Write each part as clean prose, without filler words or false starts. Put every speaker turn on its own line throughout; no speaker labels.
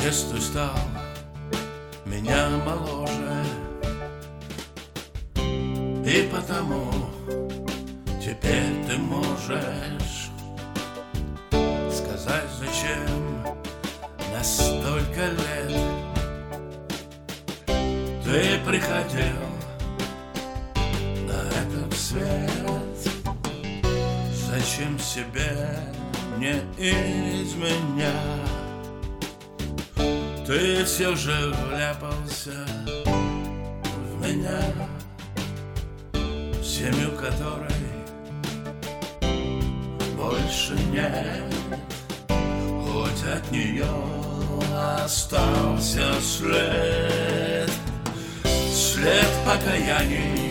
Отец, ты стал меня моложе, и потому теперь ты можешь сказать, зачем на столько лет ты приходил на этот свет. Зачем себе не изменять? Ты все же вляпался в меня, семью которой больше нет. Хоть от нее остался след, след покаяний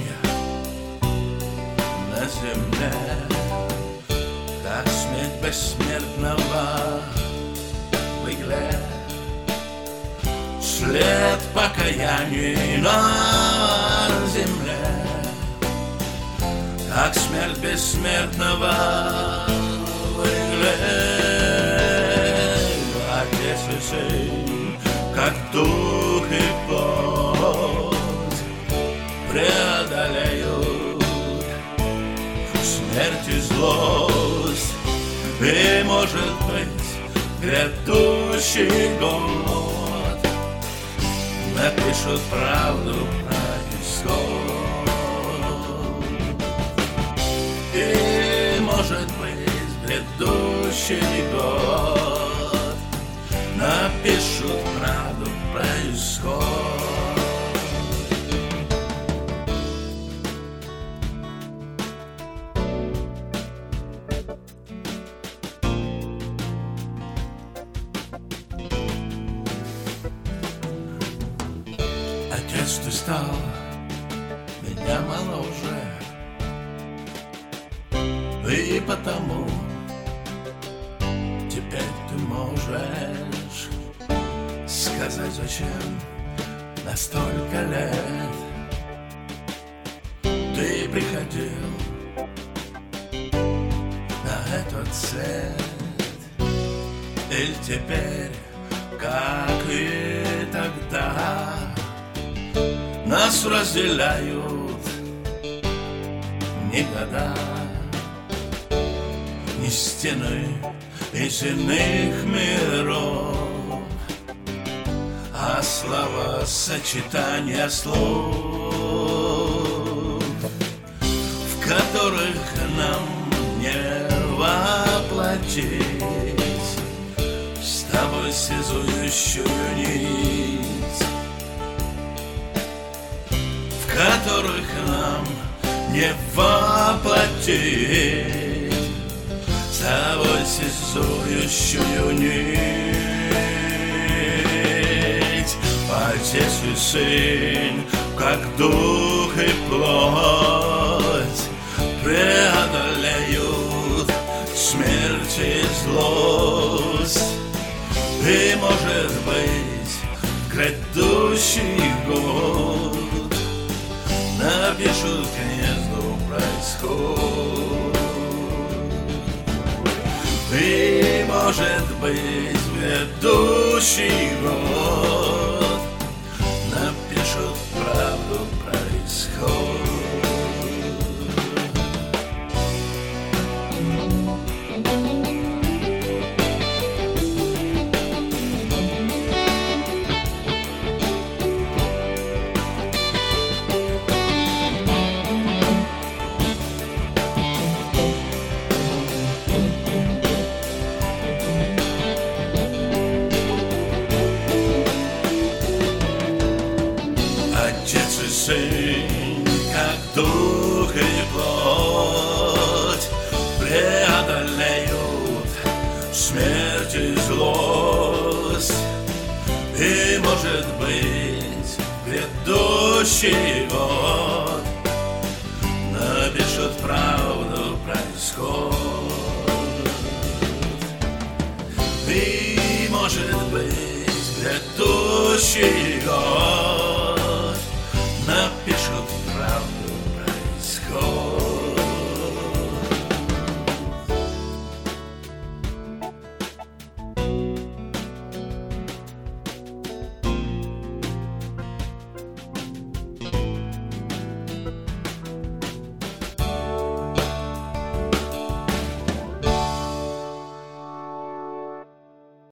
на земле, как смерть бессмертного в игле. След покаяний на земле, как смерть бессмертного в игле. Отец и сын, как дух и плоть, преодолеют смерть и злость. И, может быть, грядущий год напишут правду про исход. И, может быть, грядущий год напишут правду про исход. Отец, ты стал меня моложе, и потому теперь ты можешь сказать, зачем на столько лет ты приходил на этот свет. И теперь, как и тогда, нас разделяют не года, не стены из иных миров, а словосочетания слов, в которых нам не воплотить с тобой связующую нить, в которых нам не воплотить с тобой связующую нить. Отец и сын, как дух и плоть, преодолеют смерть и злость. И, может быть, грядущий год напишут гнезду про исход. И, может быть, грядущий год напишут правду про исход. Отец и сын, как дух и плоть, преодолеют смерть и злость. И, может быть, грядущий год напишут правду про исход. И, может быть, грядущий год